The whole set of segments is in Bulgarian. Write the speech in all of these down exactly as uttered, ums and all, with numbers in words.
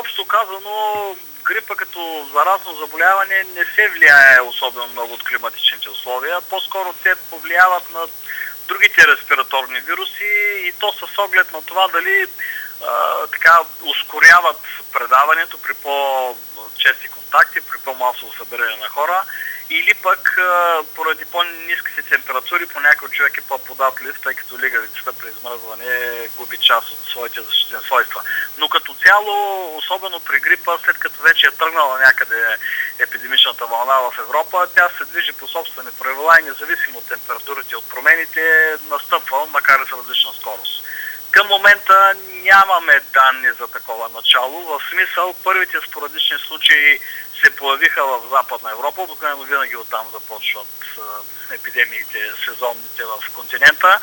най-общо казано, грипа като заразно заболяване не се влияе особено много от климатичните условия. По-скоро те повлияват на другите респираторни вируси и то с оглед на това дали а, така ускоряват предаването при по-чести контакти, при по-масово събиране на хора, или пък а, поради по-ниските температури понякога човек е по-податлив, тъй като лигавицата при измръзване губи част от своите защитни свойства. Но като цяло, особено при грипа, след като вече е тръгнала някъде епидемичната вълна в Европа, тя се движи по собствени правила и независимо от температурите от промените настъпва, макар и с различна скорост. Към момента нямаме данни за такова начало, в смисъл първите спорадични случаи се появиха в Западна Европа, обикновено винаги оттам започват епидемиите, сезонните в континента.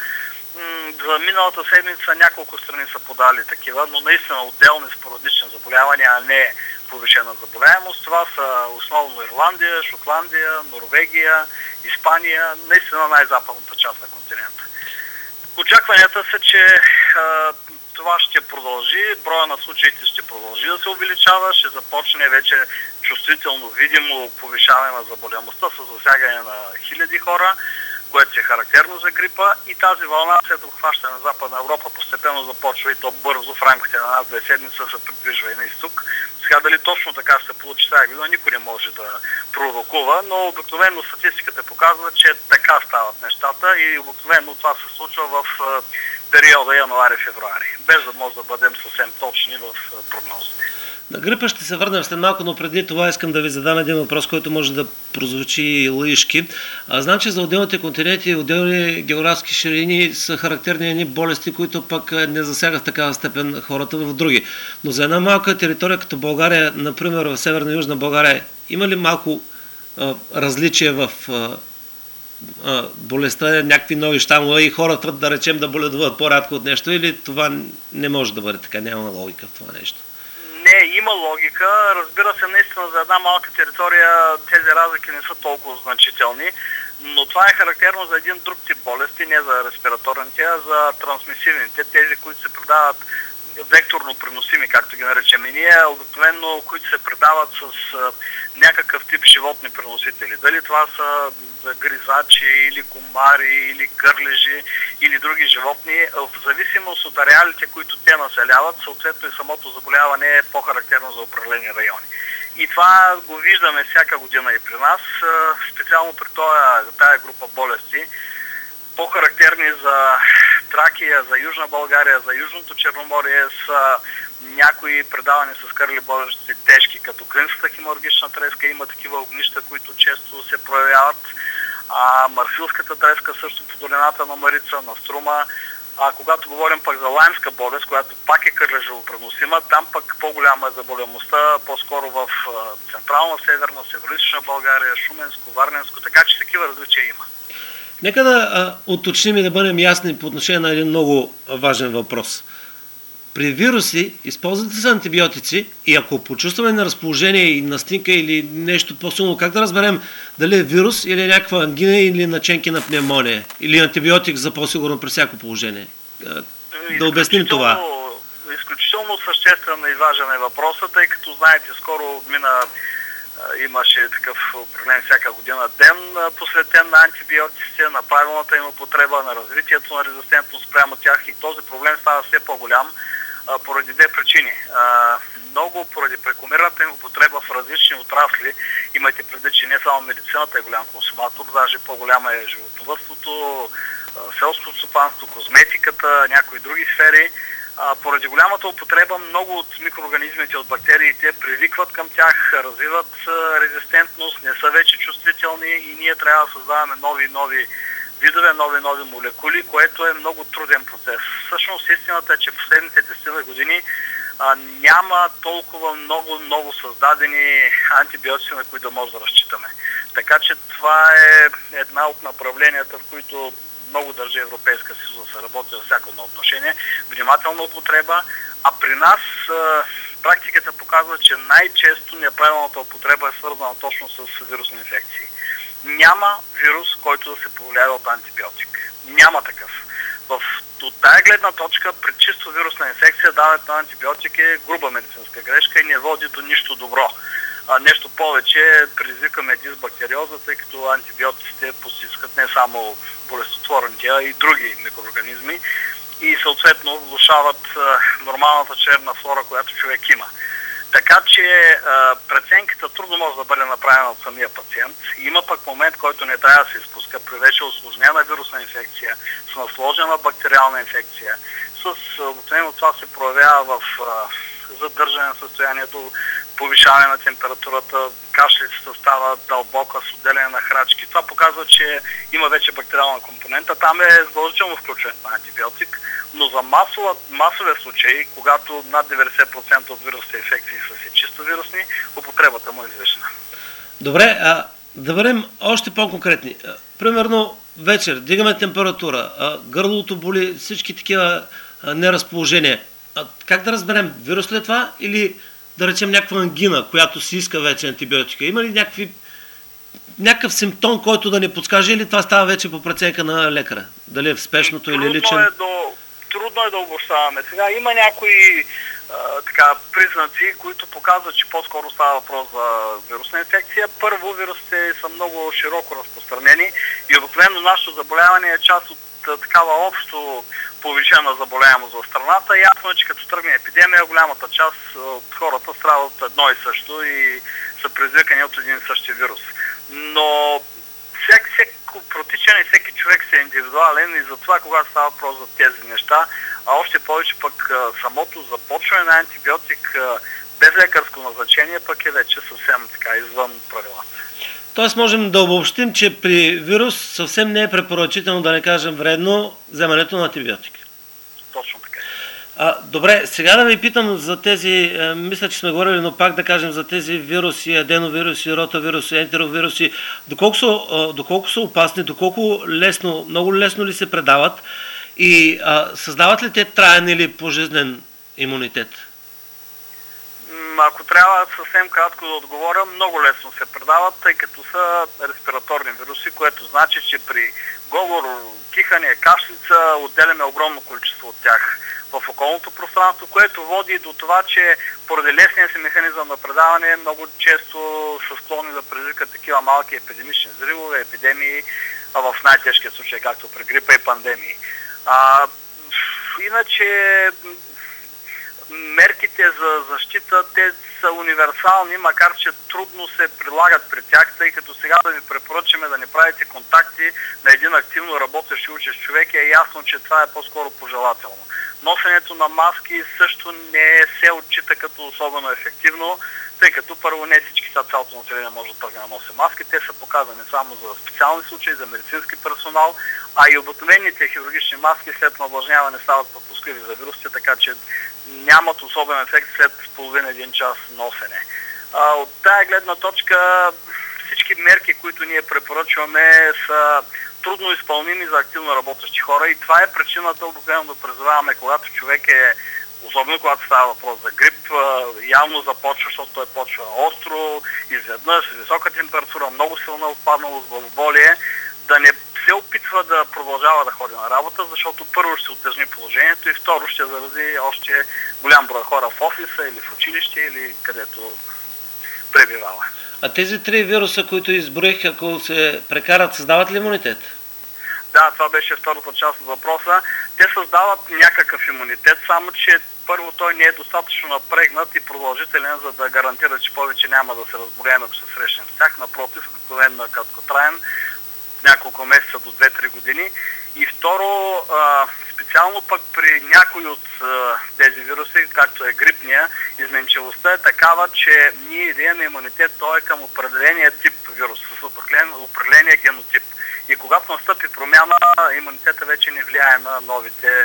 За миналата седмица няколко страни са подали такива, но наистина отделни спорадични заболявания, а не повишена заболяемост. Това са основно Ирландия, Шотландия, Норвегия, Испания, наистина най-западната част на континента. Очакванията са, че а, това ще продължи, броя на случаите ще продължи да се увеличава, ще започне вече чувствително видимо повишаване на заболяемостта с засягане на хиляди хора, което е характерно за грипа, и тази вълна след обхващане на Западна Европа постепенно започва и то бързо в рамките на една-две седмици се придвижва и на изток. Сега дали точно така се получи тази година, никой не може да пророкува, но обикновено статистиката показва, че така стават нещата и обикновено това се случва в периода януари-февруари, без да може да бъдем съвсем точни в прогнозите. На грипа ще се върнем след малко, но преди това искам да ви задам един въпрос, който може да прозвучи лъжки. А, знам, че за отделните континенти и отделни географски ширини са характерни едни болести, които пък не засягат в такава степен хората в други. Но за една малка територия като България, например в Северна и Южна България, има ли малко а, различие в а, а, болестта, някакви нови щамове и хората, да речем, да боледуват по-рядко от нещо, или това не може да бъде така? Няма логика в това нещо. Не, има логика. Разбира се, наистина за една малка територия тези разлики не са толкова значителни, но това е характерно за един друг тип болести, не за респираторните, а за трансмисивните, тези, които се предават векторно преносими, както ги наречем и ние, обикновено, които се предават с а, някакъв тип животни преносители. Дали това са гризачи, или комари, или кърлежи, или други животни, в зависимост от ареалите, които те населяват, съответно и самото заболяване е по-характерно за определени райони. И това го виждаме всяка година и при нас, специално при тази група болести, по-характерни за Тракия, за Южна България, за Южното Черноморие са някои предавани с кърли болести тежки, като крънската хеморагична треска, има такива огнища, които често се проявяват, а марфилската треска също по долината на Марица, на Струма. А когато говорим пък за лаймска болест, която пак е кърлежево преносима, там пък по-голяма е заболемостта, по-скоро в Централна, Северна, Североизточна България, Шуменско, Варненско, така че такива различия има. Нека да а, уточним и да бъдем ясни по отношение на един много важен въпрос. При вируси използвате се антибиотици и ако почувстваме на разположение и настинка или нещо по-силно, как да разберем дали е вирус или е някаква ангина или наченки на пневмония или антибиотик за по-сигурно при всяко положение? Да обясним това. Изключително съществен и важен е въпросът, тъй като знаете, скоро мина имаше такъв определен всяка година ден, посветен на антибиотиците, на правилната им употреба, на развитието на резистентност спрямо тях, и този проблем става все по-голям а, поради две причини. А, много поради прекомерната им употреба в различни отрасли. Имайте предвид, че не само медицината е голям консуматор, даже по-голяма е животновъдството, селското стопанство, козметиката, някои други сфери. А, поради голямата употреба много от микроорганизмите, от бактериите привикват към тях, развиват а, резистентност, не са вече чувствителни и ние трябва да създаваме нови и нови видове, нови нови молекули, което е много труден процес. Всъщност истината е, че в последните десет години а, няма толкова много ново създадени антибиотици, на които да може да разчитаме. Така че това е една от направленията, в които много държи Европейска съюз да се работи за всяко едно отношение, внимателна употреба, а при нас а, практиката показва, че най-често неправилната употреба е свързана точно с вирусни инфекции. Няма вирус, който да се повлияе от антибиотик. Няма такъв. В, от тая гледна точка, при чисто вирусна инфекция, даването на антибиотик е груба медицинска грешка и ние повече предизвикаме дисбактериоза, тъй като антибиотиците постискат не само болестотворните, а и други микроорганизми и съответно влошават нормалната черевна флора, която човек има. Така че а, преценката трудно може да бъде направена от самия пациент. Има пък момент, който не трябва да се изпуска при вече усложнена вирусна инфекция, с насложена бактериална инфекция. С обикновено това се проявява в а, задържане на състоянието, повишаване на температурата, кашлицата става дълбока с отделяне на храчки. Това показва, че има вече бактериална компонента. Там е задължително включване на антибиотик, но за масова, масовия случай, когато над деветдесет процента от вирусните инфекции са си чисто вирусни, употребата му е излишна. Добре, а да бъдем още по-конкретни. Примерно вечер, дигаме температура, гърлото боли, всички такива неразположения. А как да разберем, вирус ли е това или да речем някаква ангина, която си иска вече антибиотика? Има ли някакви, някакъв симптом, който да ни подскаже, или това става вече по преценка на лекаря? Дали е в спешното трудно или личен? Е до, трудно е да обобщаваме. Сега има някои а, така, признаци, които показват, че по-скоро става въпрос за вирусна инфекция. Първо, вирусите са много широко разпространени и обикновено нашето заболяване е част от а, такава общо повишена заболяемост в страната. Ясно е, че като тръгне епидемия, голямата част от хората страдат от едно и също и са предизвикани от един и същи вирус. Но всек, всеко протичане, всеки човек си е индивидуален и затова, когато става въпрос за тези неща, а още повече пък самото започване на антибиотик без лекарско назначение пък е вече съвсем така извън правилата. Тоест можем да обобщим, че при вирус съвсем не е препоръчително, да не кажем вредно, вземането на антибиотик. Точно така. А, добре, сега да ви питам за тези, е, мисля, че сме говорили, но пак да кажем за тези вируси, аденовируси, ротавируси, ентеровируси, доколко са, е, доколко са опасни, доколко лесно, много лесно ли се предават и а, създават ли те траен или пожизнен имунитет? Ако трябва съвсем кратко да отговоря, много лесно се предават, тъй като са респираторни вируси, което значи, че при говор, кихане, кашлица отделяме огромно количество от тях в околното пространство, което води до това, че поради лесния си механизъм на предаване много често са склонни да предизвикат такива малки епидемични взривове, епидемии, а в най-тежкия случай, както при грипа и пандемии. А, иначе мерките за защита, те са универсални, макар че трудно се прилагат при тях, тъй като сега да ви препоръчаме да не правите контакти на един активно работещ и учещ човек, е ясно, че това е по-скоро пожелателно. Носенето на маски също не се отчита като особено ефективно, тъй като първо не всички са, цялото население може да тръгне да носи маски, те са показани само за специални случаи, за медицински персонал, а и обикновените хирургични маски след навлажняване стават пропускливи за вирусите, така че нямат особен ефект след половин-един час носене. А, от тая гледна точка всички мерки, които ние препоръчваме, са трудно изпълними за активно работещи хора и това е причината обикновено да призоваваме, когато човек е, особено когато става въпрос за грип, явно започва, защото той почва остро, изведнъж, с висока температура, много силна отпадналост, главоболие, да не се опитва да продължава да ходи на работа, защото първо ще утежни положението и второ ще зарази още голям брой хора в офиса или в училище или където пребивава. А тези три вируса, които изброих, ако се прекарат, създават ли имунитет? Да, това беше втората част от въпроса. Те създават някакъв имунитет, само че първо той не е достатъчно напрегнат и продължителен, за да гарантира, че повече няма да се разболеем, ако се срещнем с тях. Напротив, обикновено е краткотраен, няколко месеца до две-три години. И второ, специално пък при някои от тези вируси, както е грипния, изменчивостта е такава, че ние имаме имунитет, той е към определения тип вирус, с определения генотип. И когато настъпи промяна, имунитета вече не влияе на новите,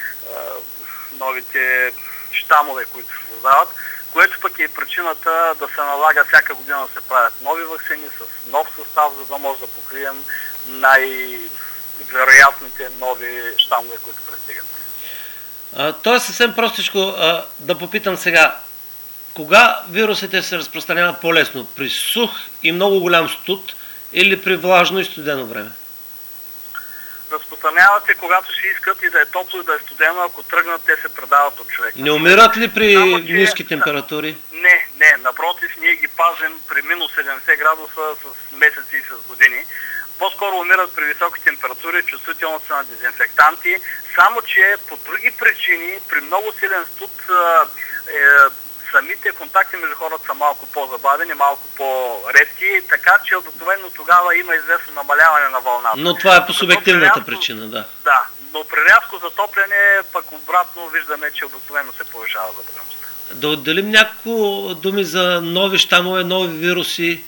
новите щамове, които се създават, което пък е причината да се налага всяка година да се правят нови ваксини с нов състав, за да може да покрием най-вероятните нови щамове, които пристигат. То е съвсем простичко а, да попитам сега. Кога вирусите се разпространяват по-лесно? При сух и много голям студ или при влажно и студено време? Разпространяват се, когато си искат и да е топло и да е студено, ако тръгнат, те се предават от човека. Не умират ли при Само, че... ниски температури? Не, не. Напротив, ние ги пазим при минус седемдесет градуса с месеци и с години. По-скоро умират при високи температури, чувствителност на дезинфектанти, само че по други причини, при много силен студ, е, самите контакти между хората са малко по-забавени, малко по-редки, така че обикновено тогава има известно намаляване на вълната. Но това е по субективната рязко, причина, да. Да, но при рязко затопляне пък обратно виждаме, че обикновено се повишава заболеваността. Да отделим няколко думи за нови щамове, нови вируси,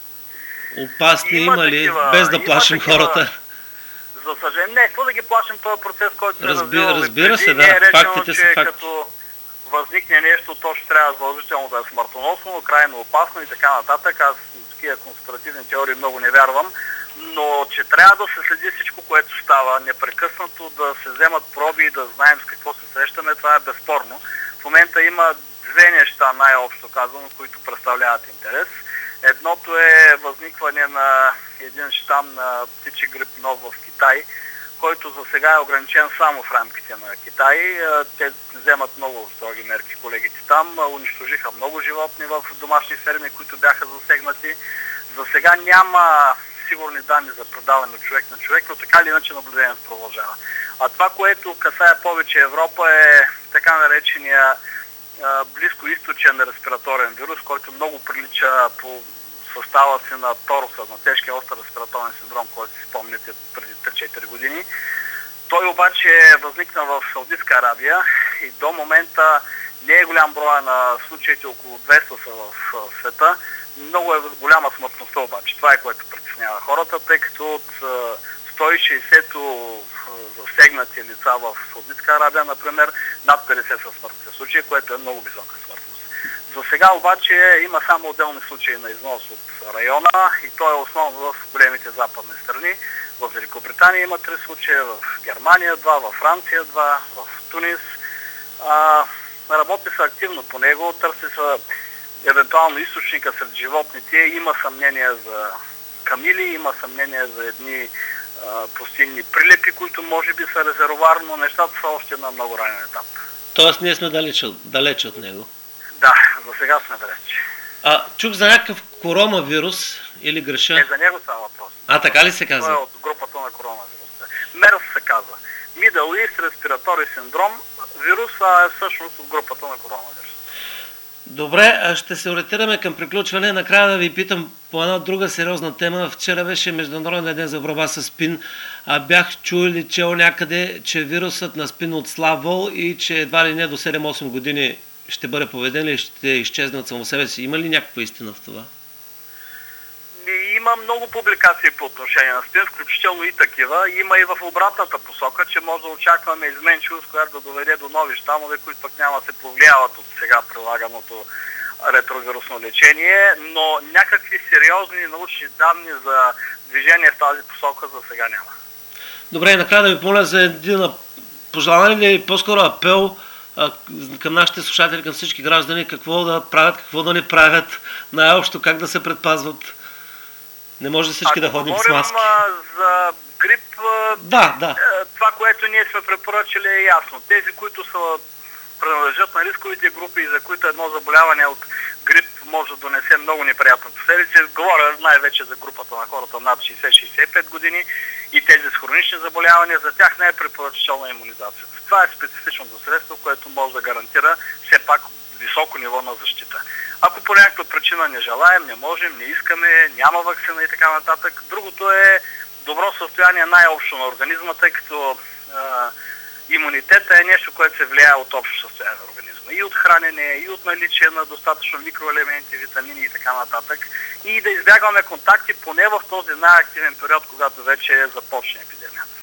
опасни има, има ли, такива, без да плашим такива, хората? За съжаление, не, какво да ги плашим този процес, който се Разбира, развива. разбира се, да, е речено, фактите са факти. Като възникне нещо, то ще трябва задължително да е смъртоносно, крайно опасно и така нататък. Аз в такива конспиративни теории много не вярвам, но че трябва да се следи всичко, което става, непрекъснато да се вземат проби и да знаем с какво се срещаме, това е безспорно. В момента има две неща, най-общо казано, които представляват интерес. Едното е възникване на един щам на птичи грип нов в Китай, който за сега е ограничен само в рамките на Китай. Те вземат много строги мерки, колегите там. Унищожиха много животни в домашни ферми, които бяха засегнати. За сега няма сигурни данни за предаване от човек на човек, но така или иначе наблюдението продължава. А това, което касае повече Европа, е така наречения близкоизточен респираторен вирус, който много прилича по състава си на торуса, на тежкия остър респираторен синдром, който си спомняте преди три-четири години. Той обаче е възникна в Саудитска Арабия и до момента не е голям броя на случаите, около двеста са в света. Много е голяма смъртността обаче. Това е което притеснява хората, тъй като от сто и шейсет засегнати лица в Саудитска Арабия, например, над петдесет са смъртните случаи, което е много висока смъртност. За сега обаче има само отделни случаи на износ от района и то е основно в големите западни страни. В Великобритания има три случая, в Германия два, във Франция два, в Тунис. А, работи се активно по него, търси се евентуално източника сред животните. Има съмнение за камили, има съмнение за едни а, пустинни прилепи, които може би са резервуар, но нещата са още на много ранен етап. Тоест ние сме далеч, далеч от него? Да, за сега сме далеч. А чух за някакъв коронавирус или греша? Не, за него става въпрос. А, така ли се казва? Това е от групата на коронавируса. мерс се казва. Middle East Respiratory Syndrome вирус, а е всъщност от групата на коронавирус. Добре, ще се ориентираме към приключване. Накрая да ви питам по една друга сериозна тема. Вчера беше Международен ден за борба с СПИН. А бях чул или чел някъде, че вирусът на СПИН отслабвал и че едва ли не до седем-осем години ще бъде поведен и ще изчезне от само себе си. Има ли някаква истина в това? Има много публикации по отношение на СПИН, включително и такива. Има и в обратната посока, че може да очакваме изменчивост, която да доведе до нови щамове, които пък няма да се повлияват от сега прилаганото ретровирусно лечение, но някакви сериозни научни данни за движение в тази посока за сега няма. Добре, и накрая да ви помоля за един пожелание или по-скоро апел а, към нашите слушатели, към всички граждани, какво да правят, какво да не правят, най-общо как да се предпазват. Не може всички да ходим с маски. А, за грип, да, да. Това, което ние сме препоръчали е ясно. Тези, които са принадлежат на рисковите групи и за които едно заболяване от грип може да донесе много неприятни последици, говоря най-вече за групата на хората над шейсет-шейсет и пет години и тези с хронични заболявания, за тях не е препоръчителна имунизацията. Това е специфичното средство, което може да гарантира все пак високо ниво на защита. Ако по някаква причина не желаем, не можем, не искаме, няма ваксина и така нататък, другото е добро състояние най-общо на организма, тъй като а, имунитета е нещо, което се влияе от общо състояние на организма. И от хранене, и от наличие на достатъчно микроелементи, витамини и така нататък. И да избягваме контакти поне в този най-активен период, когато вече започне епидемия.